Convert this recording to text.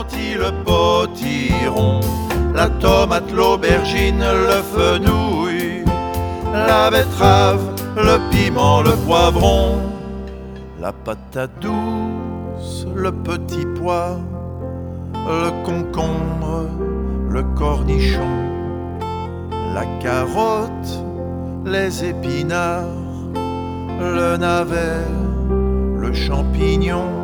lentilles, le potiron, la tomate, l'aubergine, le fenouil, la betterave, le piment, le poivron, la patate douce, le petit pois, le concombre, le cornichon, la carotte, les épinards, le navet, le champignon,